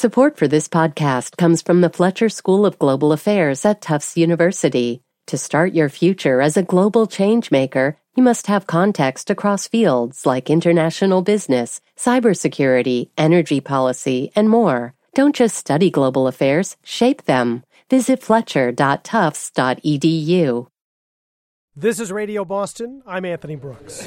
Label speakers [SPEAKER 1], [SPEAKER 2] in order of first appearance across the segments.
[SPEAKER 1] Support for this podcast comes from the Fletcher School of Global Affairs at Tufts University. To start your future as a global changemaker, you must have context across fields like international business, cybersecurity, energy policy, and more. Don't just study global affairs, shape them. Visit fletcher.tufts.edu.
[SPEAKER 2] This is Radio Boston. I'm Anthony Brooks.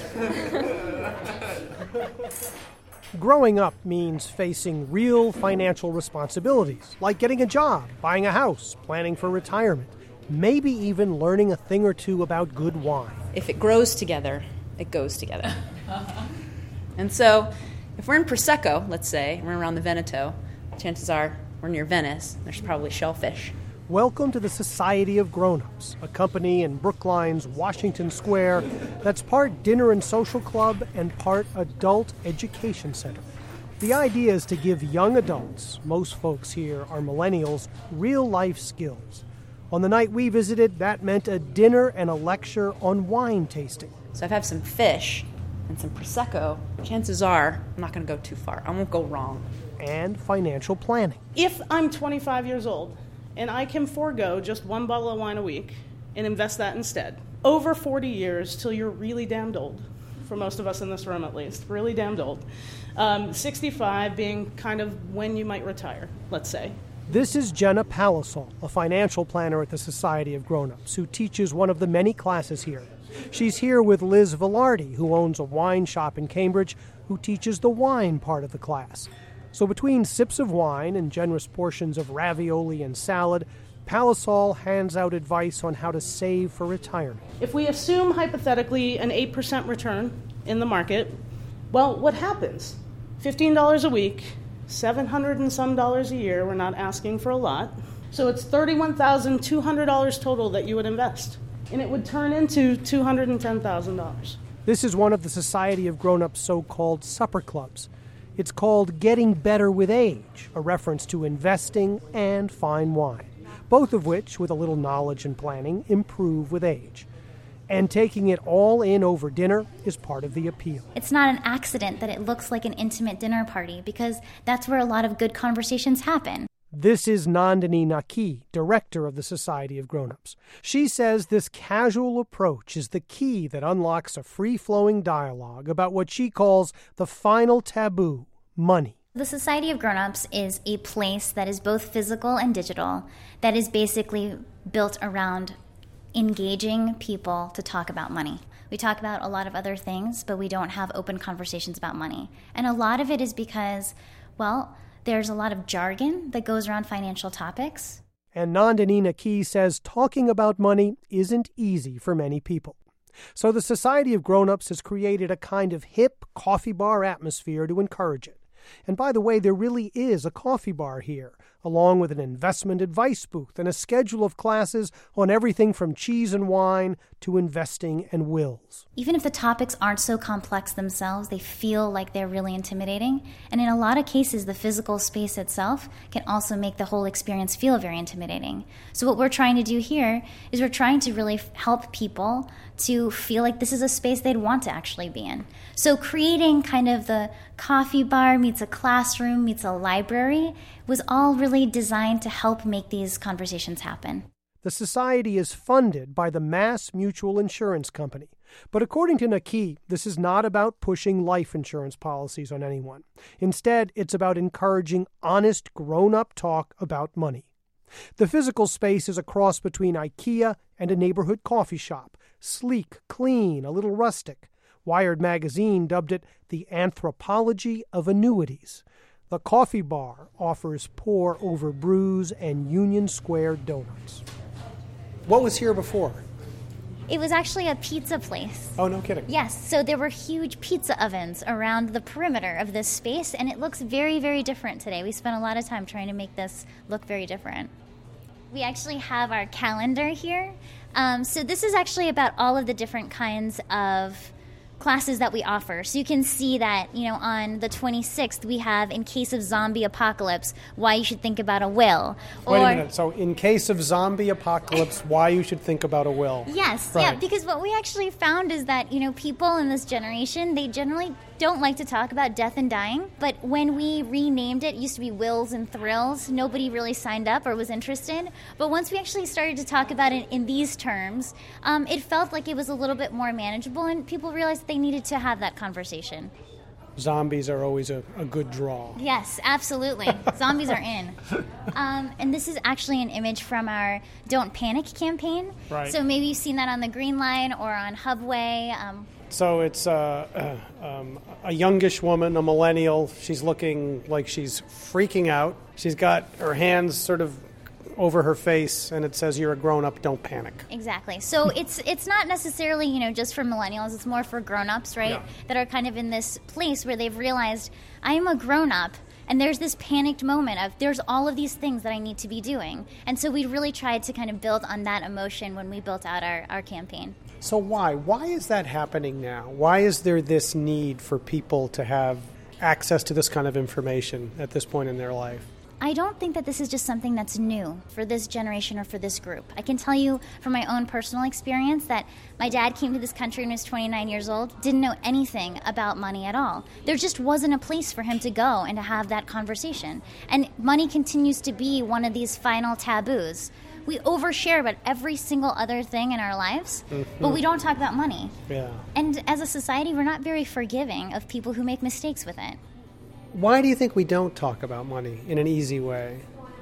[SPEAKER 2] Growing up means facing real financial responsibilities, like getting a job, buying a house, planning for retirement, maybe even learning a thing or two about good wine.
[SPEAKER 3] If it grows together, it goes together. And so, if we're in Prosecco, let's say, we're around the Veneto, chances are we're near Venice, there's probably shellfish.
[SPEAKER 2] Welcome to the Society of Grown-Ups, a company in Brookline's Washington Square that's part dinner and social club and part adult education center. The idea is to give young adults, most folks here are millennials, real-life skills. On the night we visited, that meant a dinner and a lecture on wine tasting.
[SPEAKER 3] So if I have some fish and some Prosecco, chances are I'm not going to go too far. I won't go wrong.
[SPEAKER 2] And financial planning.
[SPEAKER 4] If I'm 25 years old and I can forego just one bottle of wine a week and invest that instead, over 40 years till you're really damned old, for most of us in this room at least, really damned old, 65 being kind of when you might retire, let's say.
[SPEAKER 2] This is Jenna Palisol, a financial planner at the Society of Grown-Ups, who teaches one of the many classes here. She's here with Liz Velarde, who owns a wine shop in Cambridge, who teaches the wine part of the class. So between sips of wine and generous portions of ravioli and salad, Palisol hands out advice on how to save for retirement.
[SPEAKER 4] If we assume hypothetically an 8% return in the market, well, what happens? $15 a week, $700 and some dollars a year. We're not asking for a lot. So it's $31,200 total that you would invest. And it would turn into $210,000.
[SPEAKER 2] This is one of the Society of Grown-Ups so-called supper clubs. It's called Getting Better with Age, a reference to investing and fine wine, both of which, with a little knowledge and planning, improve with age. And taking it all in over dinner is part of the appeal.
[SPEAKER 5] It's not an accident that it looks like an intimate dinner party, because that's where a lot of good conversations happen.
[SPEAKER 2] This is Nandini Naki, director of the Society of Grown-Ups. She says this casual approach is the key that unlocks a free-flowing dialogue about what she calls the final taboo, money.
[SPEAKER 5] The Society of Grown-Ups is a place that is both physical and digital, that is basically built around engaging people to talk about money. We talk about a lot of other things, but we don't have open conversations about money. And a lot of it is because, well, there's a lot of jargon that goes around financial topics.
[SPEAKER 2] And Nandini Naki says talking about money isn't easy for many people. So the Society of Grown-Ups has created a kind of hip coffee bar atmosphere to encourage it. And by the way, there really is a coffee bar here, along with an investment advice booth and a schedule of classes on everything from cheese and wine to investing and wills.
[SPEAKER 5] Even if the topics aren't so complex themselves, they feel like they're really intimidating. And in a lot of cases, the physical space itself can also make the whole experience feel very intimidating. So what we're trying to do here is we're trying to really help people to feel like this is a space they'd want to actually be in. So creating kind of the coffee bar meets a classroom meets a library was all really designed to help make these conversations happen.
[SPEAKER 2] The Society is funded by the Mass Mutual Insurance Company. But according to Naki, this is not about pushing life insurance policies on anyone. Instead, it's about encouraging honest, grown-up talk about money. The physical space is a cross between IKEA and a neighborhood coffee shop. Sleek, clean, a little rustic. Wired magazine dubbed it the anthropology of annuities. The coffee bar offers pour-over brews and Union Square donuts. What was here before?
[SPEAKER 5] It was actually a pizza place.
[SPEAKER 2] Oh, no kidding.
[SPEAKER 5] Yes, so there were huge pizza ovens around the perimeter of this space, and it looks very, very different today. We spent a lot of time trying to make this look very different. We actually have our calendar here. So this is actually about all of the different kinds of classes that we offer. So you can see that, on the 26th, we have In Case of Zombie Apocalypse, Why You Should Think About a Will.
[SPEAKER 2] Wait a minute. So in case of zombie apocalypse, why you should think about a will.
[SPEAKER 5] Yes.
[SPEAKER 2] Right.
[SPEAKER 5] Yeah, because what we actually found is that, people in this generation, they generally don't like to talk about death and dying, but when we renamed it used to be Wills and Thrills. Nobody really signed up or was interested. But once we actually started to talk about it in these terms, it felt like it was a little bit more manageable, and people realized they needed to have that conversation.
[SPEAKER 2] Zombies are always a good draw.
[SPEAKER 5] Yes, absolutely. Zombies are in. And this is actually an image from our Don't Panic campaign.
[SPEAKER 2] Right.
[SPEAKER 5] So maybe you've seen that on the Green Line or on Hubway.
[SPEAKER 2] So it's a youngish woman, a millennial. She's looking like she's freaking out. She's got her hands sort of over her face, and it says, "You're a grown-up, don't panic."
[SPEAKER 5] Exactly. So it's not necessarily, just for millennials. It's more for grown-ups, right, that are kind of in this place where they've realized, I am a grown-up, and there's this panicked moment of there's all of these things that I need to be doing. And so we really tried to kind of build on that emotion when we built out our campaign.
[SPEAKER 2] So why? Why is that happening now? Why is there this need for people to have access to this kind of information at this point in their life?
[SPEAKER 5] I don't think that this is just something that's new for this generation or for this group. I can tell you from my own personal experience that my dad came to this country when he was 29 years old, didn't know anything about money at all. There just wasn't a place for him to go and to have that conversation. And money continues to be one of these final taboos. We overshare about every single other thing in our lives, but we don't talk about money.
[SPEAKER 2] Yeah.
[SPEAKER 5] And as a society, we're not very forgiving of people who make mistakes with it.
[SPEAKER 2] Why do you think we don't talk about money in an easy way?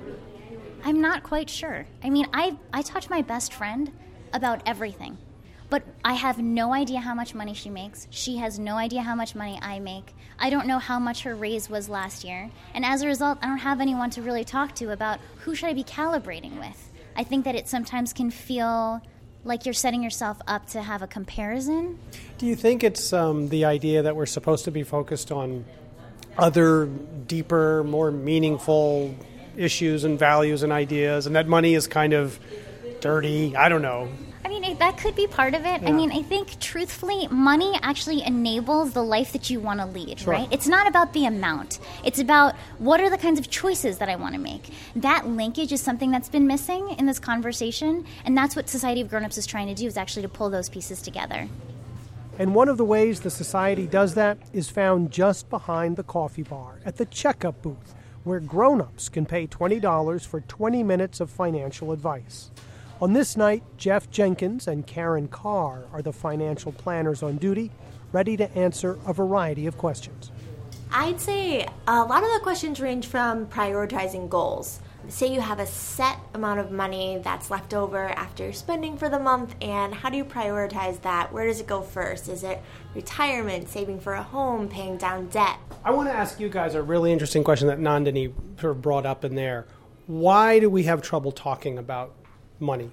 [SPEAKER 5] I'm not quite sure. I mean, I talk to my best friend about everything, but I have no idea how much money she makes. She has no idea how much money I make. I don't know how much her raise was last year. And as a result, I don't have anyone to really talk to about who should I be calibrating with. I think that it sometimes can feel like you're setting yourself up to have a comparison.
[SPEAKER 2] Do you think it's the idea that we're supposed to be focused on other deeper, more meaningful issues and values and ideas, and that money is kind of dirty? I don't know.
[SPEAKER 5] I mean, that could be part of it. Yeah. I mean, I think, truthfully, money actually enables the life that you want to lead,
[SPEAKER 2] sure.
[SPEAKER 5] Right? It's not about the amount. It's about what are the kinds of choices that I want to make. That linkage is something that's been missing in this conversation, and that's what Society of Grown-Ups is trying to do, is actually to pull those pieces together.
[SPEAKER 2] And one of the ways the Society does that is found just behind the coffee bar at the checkup booth, where grown-ups can pay $20 for 20 minutes of financial advice. On this night, Jeff Jenkins and Karen Carr are the financial planners on duty, ready to answer a variety of questions.
[SPEAKER 6] I'd say a lot of the questions range from prioritizing goals. Say you have a set amount of money that's left over after spending for the month, and how do you prioritize that? Where does it go first? Is it retirement, saving for a home, paying down debt?
[SPEAKER 2] I want to ask you guys a really interesting question that Nandini sort of brought up in there. Why do we have trouble talking about money?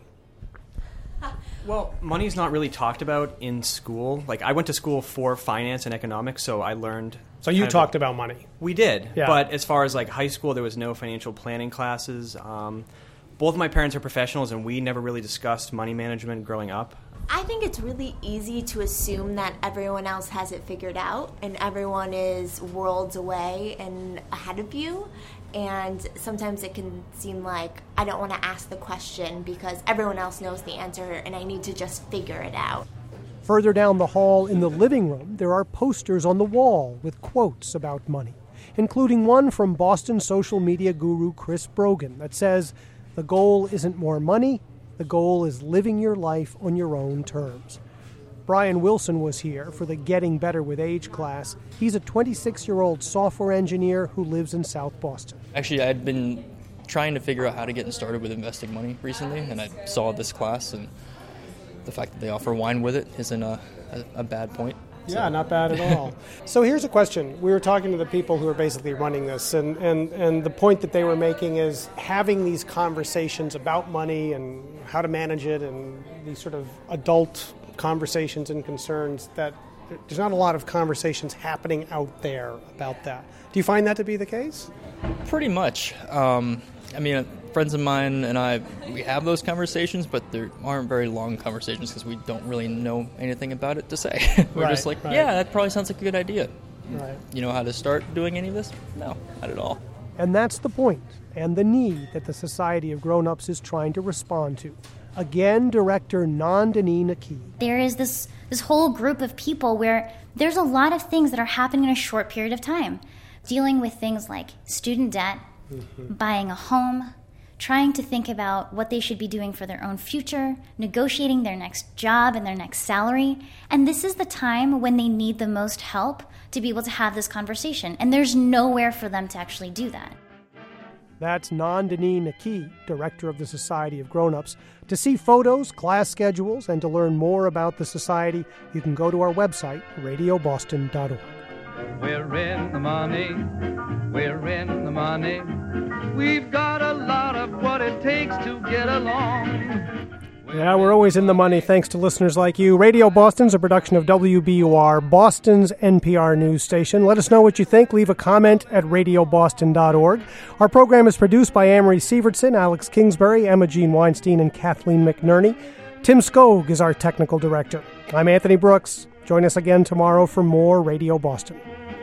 [SPEAKER 7] Well, money's not really talked about in school. Like, I went to school for finance and economics, so I learned...
[SPEAKER 2] So you talked about money.
[SPEAKER 7] We did.
[SPEAKER 2] Yeah.
[SPEAKER 7] But as far as, like, high school, there was no financial planning classes. Both of my parents are professionals, and we never really discussed money management growing up.
[SPEAKER 6] I think it's really easy to assume that everyone else has it figured out, and everyone is worlds away and ahead of you. And sometimes it can seem like I don't want to ask the question because everyone else knows the answer and I need to just figure it out.
[SPEAKER 2] Further down the hall in the living room, there are posters on the wall with quotes about money, including one from Boston social media guru Chris Brogan that says, "The goal isn't more money, the goal is living your life on your own terms." Brian Wilson was here for the Getting Better with Age class. He's a 26-year-old software engineer who lives in South Boston.
[SPEAKER 8] Actually, I'd been trying to figure out how to get started with investing money recently, and I saw this class, and the fact that they offer wine with it isn't a bad point.
[SPEAKER 2] Yeah, not bad at all. So here's a question. We were talking to the people who are basically running this, and the point that they were making is having these conversations about money and how to manage it and these sort of adult conversations and concerns, that there's not a lot of conversations happening out there about that. Do you find that to be the case?
[SPEAKER 8] Pretty much. I mean, friends of mine and I, we have those conversations, but there aren't very long conversations because we don't really know anything about it to say. We're just like, yeah, that probably sounds like a good idea.
[SPEAKER 2] Right.
[SPEAKER 8] You know how to start doing any of this? No, not at all.
[SPEAKER 2] And that's the point and the need that the Society of Grown-Ups is trying to respond to. Again, director Nandini Naki.
[SPEAKER 5] There is this whole group of people where There's a lot of things that are happening in a short period of time. Dealing with things like student debt, buying a home, trying to think about what they should be doing for their own future, negotiating their next job and their next salary. And this is the time when they need the most help to be able to have this conversation. And there's nowhere for them to actually do that.
[SPEAKER 2] That's Nandini Naki, director of the Society of Grown-Ups. To see photos, class schedules, and to learn more about the Society, you can go to our website, radioboston.org.
[SPEAKER 9] We're in the money, we're in the money. We've got a lot of what it takes to get along.
[SPEAKER 2] Yeah, we're always in the money thanks to listeners like you. Radio Boston's a production of WBUR, Boston's NPR news station. Let us know what you think. Leave a comment at radioboston.org. Our program is produced by Amory Sievertson, Alex Kingsbury, Emma Jean Weinstein, and Kathleen McNerney. Tim Skog is our technical director. I'm Anthony Brooks. Join us again tomorrow for more Radio Boston.